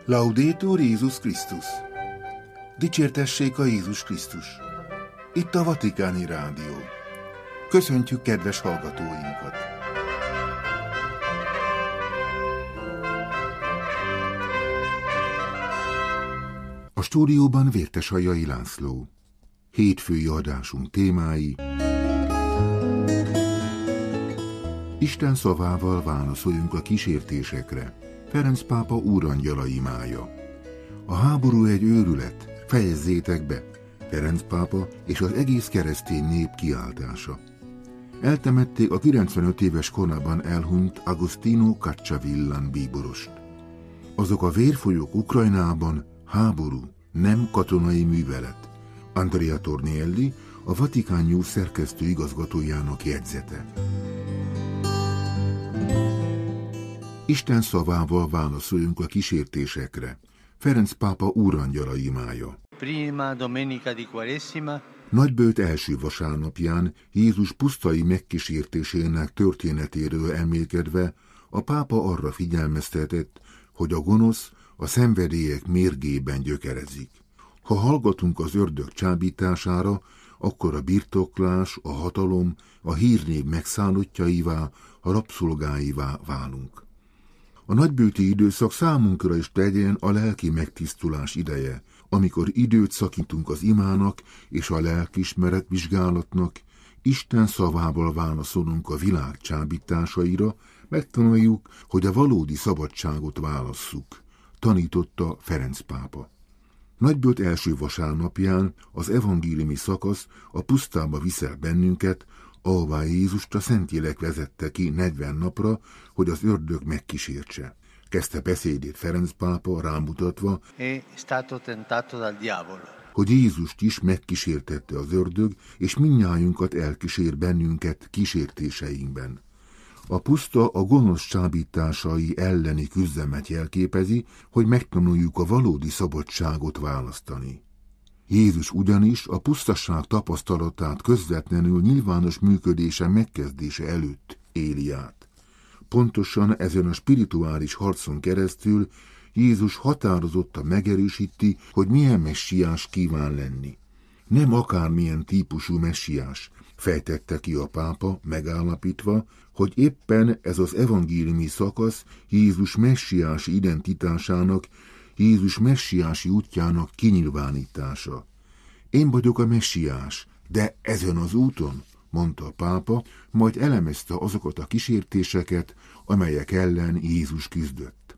Laudetur Jézus Krisztus! Dicsértessék a Jézus Krisztus! Itt a Vatikáni Rádió. Köszöntjük kedves hallgatóinkat! A stúdióban Vértesajai László. Hétfői adásunk témái: Isten szavával válaszoljunk a kísértésekre. Ferenc pápa úrangyala imája. A háború egy őrület, fejezzétek be! Ferenc pápa és az egész keresztény nép kiáltása. Eltemették a 95 éves korában elhunyt Agostino Cacciavillan bíborost. Azok a vérfolyók Ukrajnában háború, nem katonai művelet. Andrea Tornielli, a Vatikán News szerkesztő igazgatójának jegyzete. Isten szavával válaszoljunk a kísértésekre. Ferenc pápa úrangyala imája. Prima domenica di Quaresima. Nagyböjt első vasárnapján Jézus pusztai megkísértésének történetéről elmélkedve a pápa arra figyelmeztetett, hogy a gonosz a szenvedélyek mérgében gyökerezik. Ha hallgatunk az ördög csábítására, akkor a birtoklás, a hatalom, a hírnév megszállottjaivá, a rabszolgáivá válunk. A nagyböjti időszak számunkra is legyen a lelki megtisztulás ideje, amikor időt szakítunk az imának és a lelkiismeret vizsgálatnak, Isten szavával válaszolunk a világ csábításaira, megtanuljuk, hogy a valódi szabadságot válasszuk, tanította Ferenc pápa. Nagyböjt első vasárnapján az evangéliumi szakasz a pusztába viszel bennünket, ahová Jézust a Szentlélek vezette ki 40 napra, hogy az ördög megkísértse. Kezdte beszédét Ferenc pápa rámutatva, hogy Jézust is megkísértette az ördög, és mindnyájunkat elkísér bennünket kísértéseinkben. A puszta a gonosz csábításai elleni küzdelmet jelképezi, hogy megtanuljuk a valódi szabadságot választani. Jézus ugyanis a pusztaság tapasztalatát közvetlenül nyilvános működése megkezdése előtt éli át. Pontosan ezen a spirituális harcon keresztül Jézus határozottan megerősíti, hogy milyen messiás kíván lenni. Nem akármilyen típusú messiás, fejtette ki a pápa, megállapítva, hogy éppen ez az evangéliumi szakasz Jézus messiási identitásának, Jézus messiási útjának kinyilvánítása. Én vagyok a messiás, de ezen az úton, mondta a pápa, majd elemezte azokat a kísértéseket, amelyek ellen Jézus küzdött.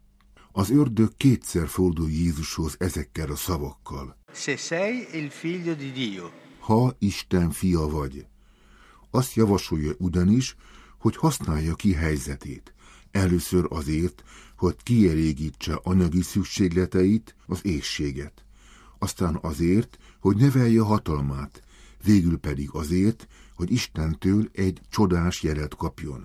Az ördög kétszer fordul Jézushoz ezekkel a szavakkal. Se sei il figlio di Dio. Ha Isten fia vagy. Azt javasolja ugyanis, hogy használja ki helyzetét. Először azért, hogy kielégítse anyagi szükségleteit, az éhséget. Aztán azért, hogy növelje hatalmát, végül pedig azért, hogy Istentől egy csodás jelet kapjon.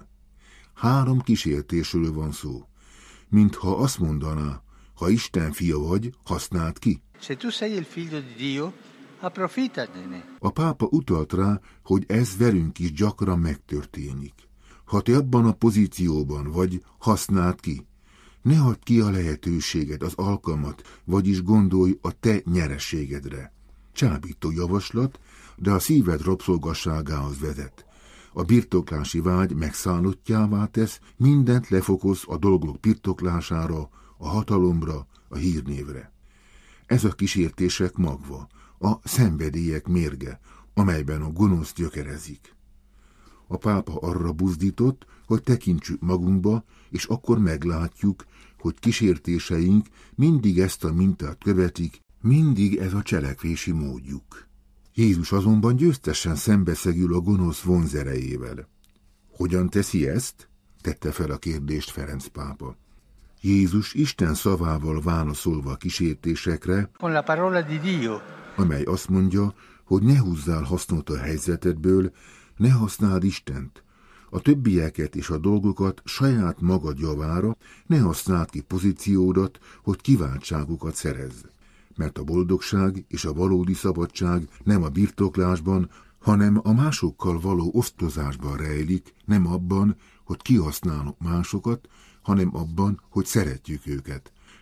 3 kísértésről van szó. Mintha azt mondaná, ha Isten fia vagy, használd ki. Se tu sei il figlio di Dio, approfitatene. A pápa utalt rá, hogy ez velünk is gyakran megtörténik. Ha te abban a pozícióban vagy, használd ki. Ne hagyd ki a lehetőséget, az alkalmat, vagyis gondolj a te nyereségedre. Csábító javaslat, de a szíved rabszolgasságához vezet. A birtoklási vágy megszállottjává tesz, mindent lefokoz a dolgok birtoklására, a hatalomra, a hírnévre. Ez a kísértések magva, a szenvedélyek mérge, amelyben a gonosz gyökerezik. A pápa arra buzdított, hogy tekintsük magunkba, és akkor meglátjuk, hogy kísértéseink mindig ezt a mintát követik, mindig ez a cselekvési módjuk. Jézus azonban győztesen szembeszegül a gonosz vonzerejével. Hogyan teszi ezt? Tette fel a kérdést Ferenc pápa. Jézus Isten szavával válaszolva a kísértésekre, Con la parola di Dio. Amely azt mondja, hogy ne húzzál hasznot a helyzetedből, ne használd Istent. A többieket és a dolgokat saját magad javára, ne használd ki pozíciódat, hogy kiváltságokat szerezz. Mert a boldogság és a valódi szabadság nem a birtoklásban, hanem a másokkal való osztozásban rejlik, nem abban, hogy kihasználunk másokat, hanem abban, hogy szeretjük őket.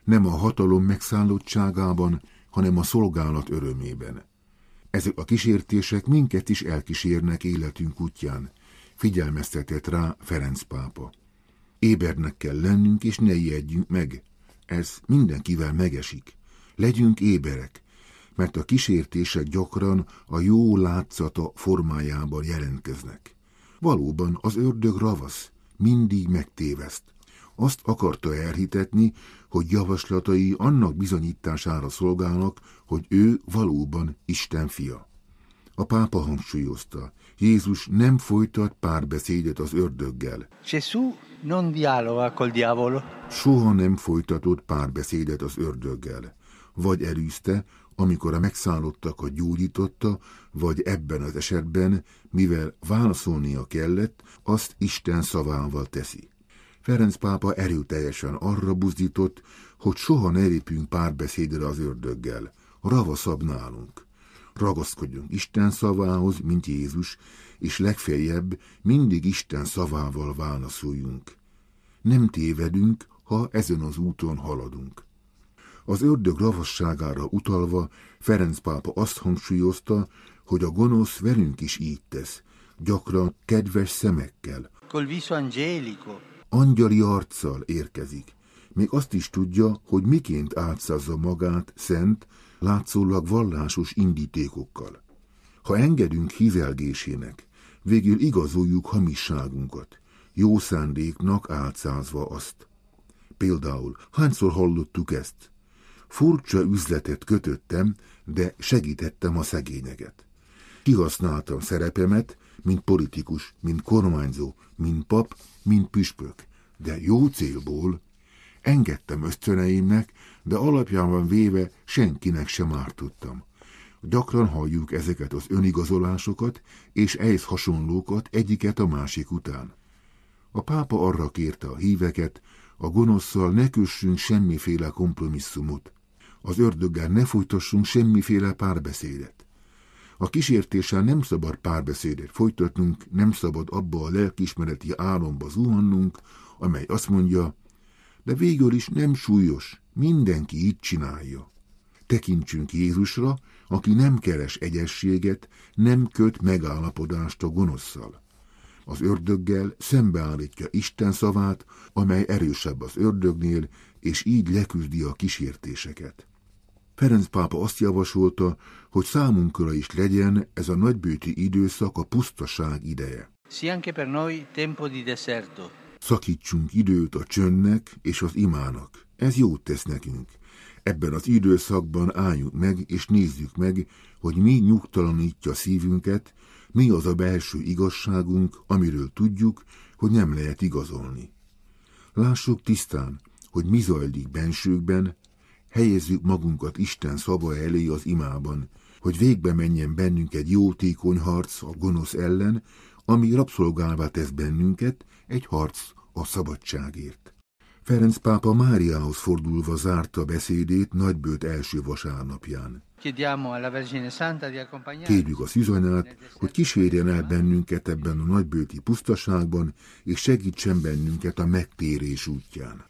nem a hatalom megszállottságában, hanem a szolgálat örömében. Ezek a kísértések minket is elkísérnek életünk útján, figyelmeztetett rá Ferenc pápa. Ébernek kell lennünk, és ne ijedjünk meg. Ez mindenkivel megesik. Legyünk éberek, mert a kísértések gyakran a jó látszata formájában jelentkeznek. Valóban az ördög ravasz, mindig megtéveszt. Azt akarta elhitetni, hogy javaslatai annak bizonyítására szolgálnak, hogy ő valóban Isten fia. A pápa hangsúlyozta, Jézus nem folytat párbeszédet az ördöggel. Gesù non dialoga col diavolo. Soha nem folytatott párbeszédet az ördöggel. Vagy elűzte, amikor a megszállottakat gyógyította, vagy ebben az esetben, mivel válaszolnia kellett, azt Isten szavával teszi. Ferenc pápa erőteljesen arra buzdított, hogy soha ne lépjünk párbeszédre az ördöggel, ravaszabb nálunk. Ragaszkodjunk Isten szavához, mint Jézus, és legfeljebb mindig Isten szavával válaszoljunk. Nem tévedünk, ha ezen az úton haladunk. Az ördög ravasságára utalva Ferenc pápa azt hangsúlyozta, hogy a gonosz velünk is így tesz, gyakran kedves szemekkel. Col viso angelico. Angyali arccal érkezik. Még azt is tudja, hogy miként álcázza magát szent, látszólag vallásos indítékokkal. Ha engedünk hízelgésének, végül igazoljuk hamisságunkat, jó szándéknak álcázva azt. Például hányszor hallottuk ezt? Furcsa üzletet kötöttem, de segítettem a szegényeket. Kihasználtam szerepemet, mint politikus, mint kormányzó, mint pap, mint püspök, de jó célból. Engedtem ösztöneimnek, de alapjában véve senkinek sem ártottam. Gyakran halljuk ezeket az önigazolásokat, és ehhez hasonlókat egyiket a másik után. A pápa arra kérte a híveket, a gonoszszal ne kössünk semmiféle kompromisszumot, az ördöggel ne folytassunk semmiféle párbeszédet. A kísértéssel nem szabad párbeszédet folytatnunk, nem szabad abba a lelkiismereti álomba zuhannunk, amely azt mondja, de végül is nem súlyos, mindenki így csinálja. Tekintsünk Jézusra, aki nem keres egyességet, nem köt megállapodást a gonoszszal. Az ördöggel szembeállítja Isten szavát, amely erősebb az ördögnél, és így leküzdi a kísértéseket. Ferenc pápa azt javasolta, hogy számunkra is legyen ez a nagybőti időszak a pusztaság ideje. Sia anche per noi tempo di deserto. Szakítsunk időt a csöndnek és az imának. Ez jót tesz nekünk. Ebben az időszakban álljunk meg, és nézzük meg, hogy mi nyugtalanítja szívünket, mi az a belső igazságunk, amiről tudjuk, hogy nem lehet igazolni. Lássuk tisztán, hogy mi zajlik bensőkben, helyezzük magunkat Isten szava elé az imában, hogy végbe menjen bennünk egy jótékony harc a gonosz ellen, ami rabszolgává tesz bennünket, egy harc a szabadságért. Ferenc pápa Máriához fordulva zárta beszédét nagybőt első vasárnapján. Kérjük a szűzanyát, hogy kísérjen el bennünket ebben a nagybőti pusztaságban, és segítsen bennünket a megtérés útján.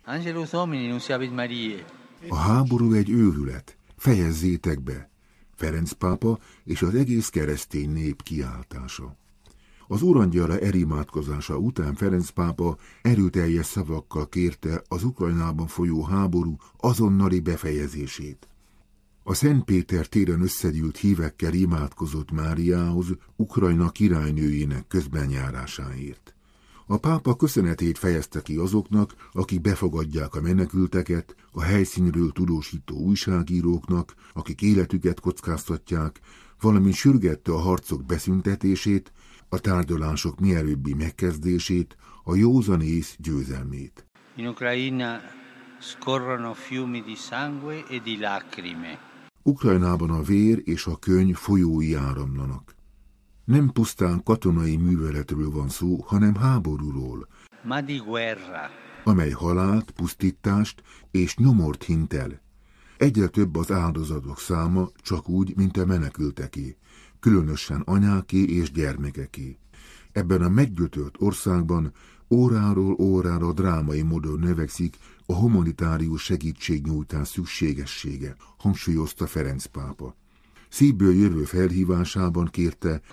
A háború egy őrület, fejezzétek be! Ferenc pápa és az egész keresztény nép kiáltása. Az Úrangyala elimádkozása után Ferenc pápa erőteljes szavakkal kérte az Ukrajnában folyó háború azonnali befejezését. A Szent Péter téren összegyűlt hívekkel imádkozott Máriához, Ukrajna királynőjének közbenjárásáért. A pápa köszönetét fejezte ki azoknak, akik befogadják a menekülteket, a helyszínről tudósító újságíróknak, akik életüket kockáztatják, valamint sürgette a harcok beszüntetését, a tárgyalások mielőbbi megkezdését, a józan ész győzelmét. In Ucraina scorrono fiumi di sangue e di lacrime. Ukrajnában a vér és a könny folyói áramlanak. Nem pusztán katonai műveletről van szó, hanem háborúról, Ma di guerra. amely halált, pusztítást és nyomort hint el. Egyre több az áldozatok száma, csak úgy, mint a menekülteké, különösen anyáké és gyermekeké. Ebben a meggyötört országban óráról órára drámai módon növekszik a humanitárius segítségnyújtás szükségessége, hangsúlyozta Ferenc pápa. Szívből jövő felhívásában kérte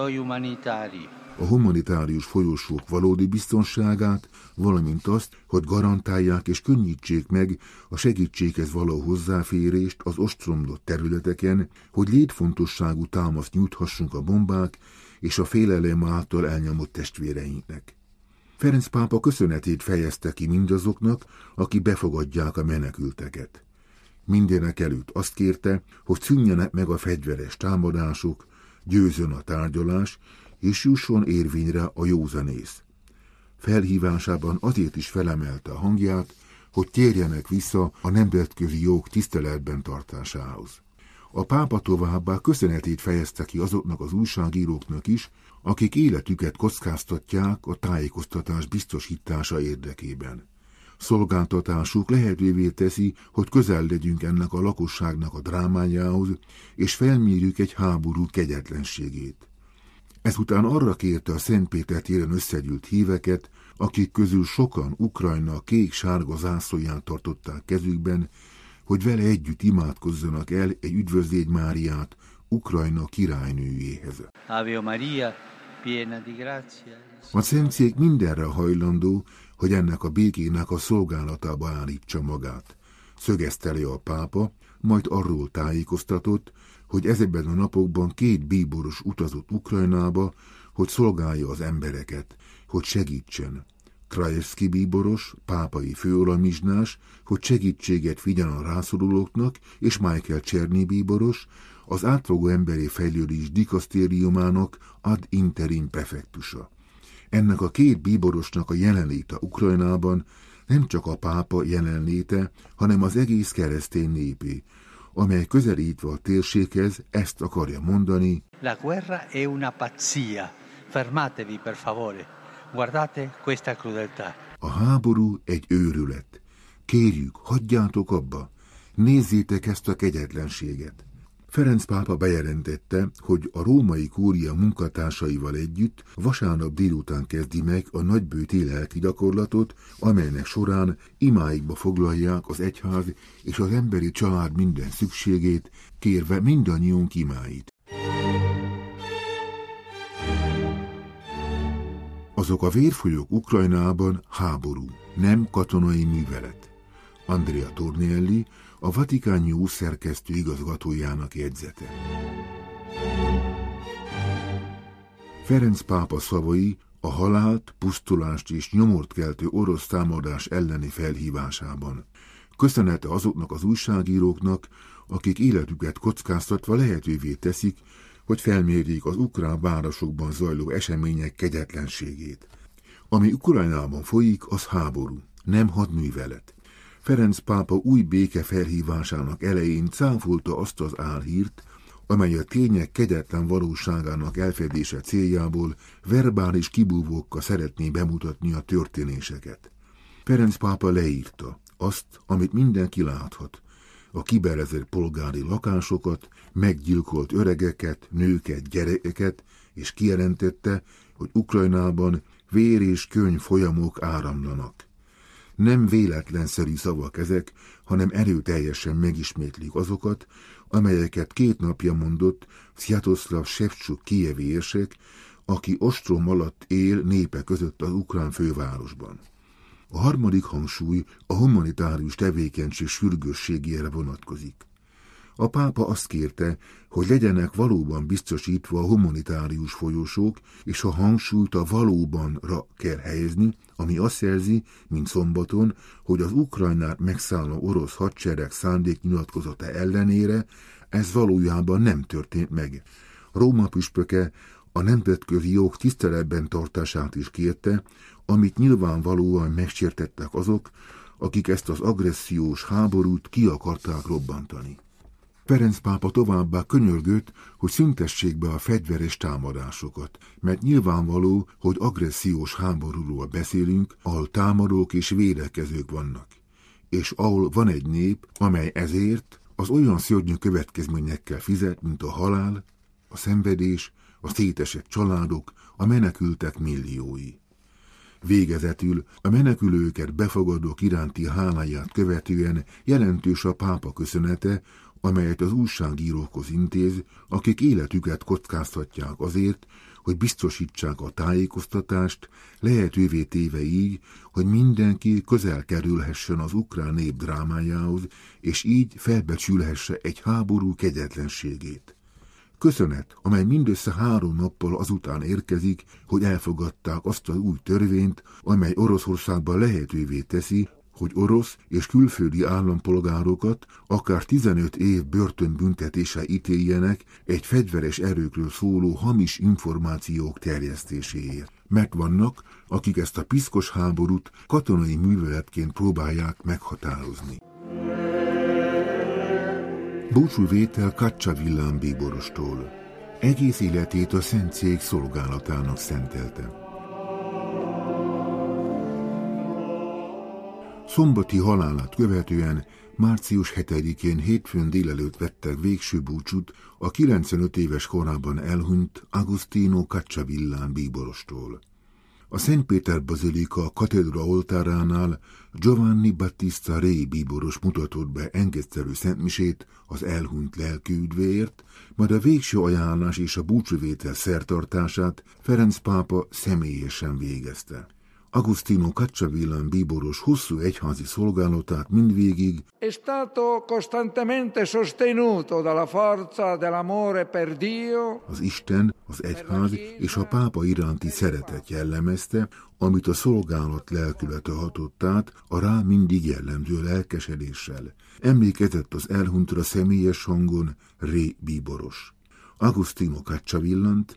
a humanitárius folyosók valódi biztonságát, valamint azt, hogy garantálják és könnyítsék meg a segítséghez való hozzáférést az ostromlott területeken, hogy létfontosságú támaszt nyújthassunk a bombák és a félelem által elnyomott testvéreinknek. Ferenc pápa köszönetét fejezte ki mindazoknak, akik befogadják a menekülteket. Mindenek előtt azt kérte, hogy szűnjenek meg a fegyveres támadások, győzön a tárgyalás, és jusson érvényre a józanész. Felhívásában azért is felemelte a hangját, hogy térjenek vissza a nemzetközi jog tiszteletben tartásához. A pápa továbbá köszönetét fejezte ki azoknak az újságíróknak is, akik életüket kockáztatják a tájékoztatás biztosítása érdekében. Szolgáltatásuk lehetővé teszi, hogy közel legyünk ennek a lakosságnak a drámájához, és felmérjük egy háború kegyetlenségét. Ezután arra kérte a Szent Péter téren összegyűlt híveket, akik közül sokan Ukrajna kék-sárga zászlóját tartották kezükben, hogy vele együtt imádkozzanak el egy Üdvözlégy Máriát Ukrajna királynőjéhez. Ave Maria, piena di grazia. A szentszék mindenre hajlandó, hogy ennek a békének a szolgálatába állítsa magát. Szögezte le a pápa, majd arról tájékoztatott, hogy ezekben a napokban 2 bíboros utazott Ukrajnába, hogy szolgálja az embereket, hogy segítsen. Krajewski bíboros, pápai főolamizsnás, hogy segítséget vigyen a rászorulóknak, és Michael Czerny bíboros, az átfogó emberi fejlődés dikasztériumának ad interim prefektusa. Ennek a 2 bíborosnak a jelenléte Ukrajnában nem csak a pápa jelenléte, hanem az egész keresztény népé, amely közelítve a térséghez ezt akarja mondani: La guerra è una pazzia. Fermatevi per favore. Guardate questa crudeltà. A háború egy őrület. Kérjük, hagyjátok abba. Nézzétek ezt a kegyetlenséget. Ferenc pápa bejelentette, hogy a római kúria munkatársaival együtt vasárnap délután kezdi meg a nagybőti lelki gyakorlatot, amelynek során imáikba foglalják az egyház és az emberi család minden szükségét, kérve mindannyiunk imáit. Azok a vérfolyók Ukrajnában háború, nem katonai művelet. Andrea Tornielli, a Vatican News szerkesztő igazgatójának jegyzete. Ferenc pápa szavai a halált, pusztulást és nyomort keltő orosz támadás elleni felhívásában. Köszönete azoknak az újságíróknak, akik életüket kockáztatva lehetővé teszik, hogy felmérjék az ukrán városokban zajló események kegyetlenségét. Ami Ukrajnában folyik, az háború, nem hadművelet. Ferenc pápa új béke felhívásának elején cáfolta azt az álhírt, amely a tények kegyetlen valóságának elfedése céljából verbális kibúvókkal szeretné bemutatni a történéseket. Ferenc pápa leírta azt, amit mindenki láthat, a kibelezett polgári lakásokat, meggyilkolt öregeket, nőket, gyerekeket, és kijelentette, hogy Ukrajnában vér és könny folyamok áramlanak. Nem véletlenszerű szavak ezek, hanem erőteljesen megismétlik azokat, amelyeket 2 napja mondott Sviatoslav Shevchuk kijevi érsek, aki ostrom alatt él népe között az ukrán fővárosban. A harmadik hangsúly a humanitárius tevékenység sürgősségére vonatkozik. A pápa azt kérte, hogy legyenek valóban biztosítva a humanitárius folyosók, és a hangsúlyt a valóbanra kell helyezni, ami azt jelzi, mint szombaton, hogy az Ukrajnát megszálló orosz hadsereg szándéknyilatkozata ellenére ez valójában nem történt meg. Róma püspöke a nemzetközi jog tiszteletben tartását is kérte, amit nyilvánvalóan megsértettek azok, akik ezt az agressziós háborút ki akarták robbantani. Ferenc pápa továbbá könyörgött, hogy szüntessék be a fegyveres támadásokat, mert nyilvánvaló, hogy agressziós háborúról beszélünk, ahol támadók és védekezők vannak, és ahol van egy nép, amely ezért az olyan szörnyű következményekkel fizet, mint a halál, a szenvedés, a szétesett családok, a menekültek milliói. Végezetül a menekülőket befogadók iránti háláját követően jelentős a pápa köszönete, amelyet az újságírókhoz intéz, akik életüket kockáztatják azért, hogy biztosítsák a tájékoztatást, lehetővé téve így, hogy mindenki közel kerülhessen az ukrán nép drámájához, és így felbecsülhesse egy háború kegyetlenségét. Köszönet, amely mindössze 3 nappal azután érkezik, hogy elfogadták azt az új törvényt, amely Oroszországban lehetővé teszi, hogy orosz és külföldi állampolgárokat akár 15 év börtönbüntetése ítéljenek egy fegyveres erőkről szóló hamis információk terjesztéséért. Mert vannak, akik ezt a piszkos háborút katonai műveletként próbálják meghatározni. Búcsúvétel Kacsa Villám bíborostól. Egész életét a Szentszék szolgálatának szentelte. Szombati halálát követően március 7-én hétfőn délelőtt vettek végső búcsút a 95 éves korában elhunyt Agostino Kacsa Villám bíborostól. A Szent Péter Bazilika katedra oltáránál Giovanni Battista Re bíboros mutatott be engedszerű szentmisét az elhunyt lelkiüdvéért, majd a végső ajánlás és a búcsúvétel szertartását Ferenc pápa személyesen végezte. Agostino Kacsa Villám bíboros hosszú egyházi szolgálatát mindvégig è stato costantemente sostenuto dalla forza dell'amore per Dio, az Isten, az egyház és a pápa iránti szeretet jellemezte, amit a szolgálat lelkülete hatott át a rá mindig jellemző lelkesedéssel. Emlékezett az elhuntra személyes hangon Ré bíboros. Agostino Kacsa Villant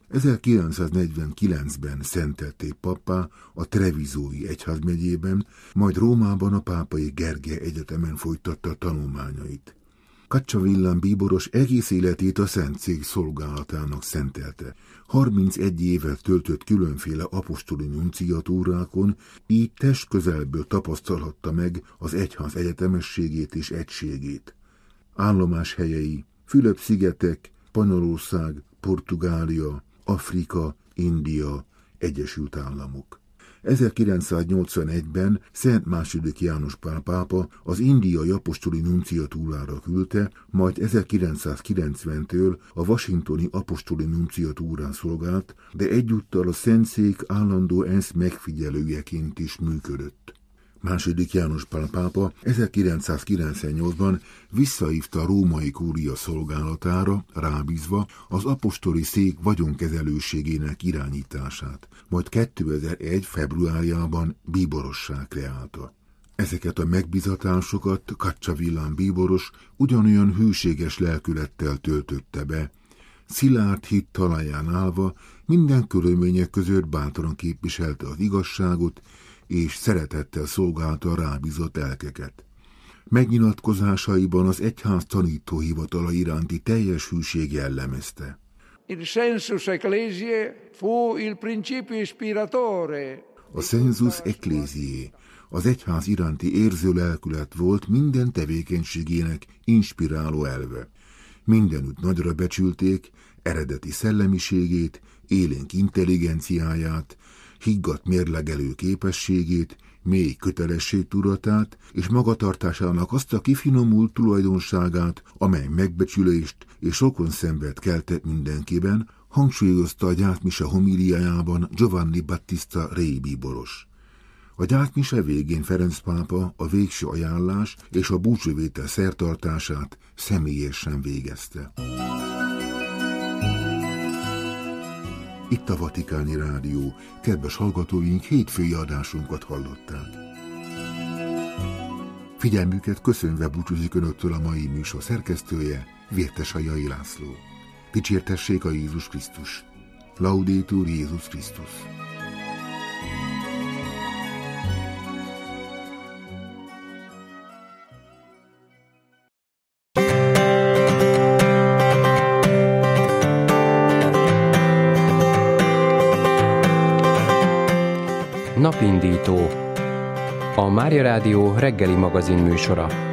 1949-ben szentelték pappá a Trevisói egyházmegyében, majd Rómában a Pápai Gergely Egyetemen folytatta tanulmányait. Kacsa Villám bíboros egész életét a Szentszék szolgálatának szentelte. 31 évet töltött különféle apostoli nunciatúrákon, így testközelből tapasztalhatta meg az egyház egyetemességét és egységét. Állomáshelyei Fülöp-szigetek, Spanyolország, Portugália, Afrika, India, Egyesült Államok. 1981-ben Szent II. János Pál pápa az indiai apostoli nunciatúrára küldte, majd 1990-től a washingtoni apostoli nunciatúrán szolgált, de egyúttal a Szentszék állandó ENSZ megfigyelőjeként is működött. II. János Pál pápa 1998-ban visszahívta a római kúria szolgálatára, rábízva az apostoli szék vagyonkezelőségének irányítását, majd 2001. februárjában bíborossá kreálta. Ezeket a megbízatásokat Kacsa Villám bíboros ugyanolyan hűséges lelkülettel töltötte be. Szilárd hit talaján állva minden körülmények között bátran képviselte az igazságot, és szeretettel szolgálta a rábízott elkeket. Megnyilatkozásaiban az egyház tanítóhivatala iránti teljes hűség jellemezte. Il sensus ecclesiae fu il principio ispiratore. A sensus ecclesiae, az egyház iránti érző lelkület volt minden tevékenységének inspiráló elve. Mindenütt nagyra becsülték eredeti szellemiségét, élénk intelligenciáját, higgadt mérlegelő képességét, mély kötelességtudatát és magatartásának azt a kifinomult tulajdonságát, amely megbecsülést és rokonszenvet keltett mindenkiben, hangsúlyozta a gyászmise homíliájában Giovanni Battista Re bíboros. A gyászmise végén Ferenc pápa a végső ajánlás és a búcsúvétel szertartását személyesen végezte. Itt a Vatikáni Rádió. Kedves hallgatóink, hétfői adásunkat hallották. Figyelmüket köszönve búcsúzik önöktől a mai műsor szerkesztője, Vértesai László. Dicsértessék a Jézus Krisztus. Laudetur Jézus Krisztus. Napindító. A Mária Rádió reggeli magazin műsora.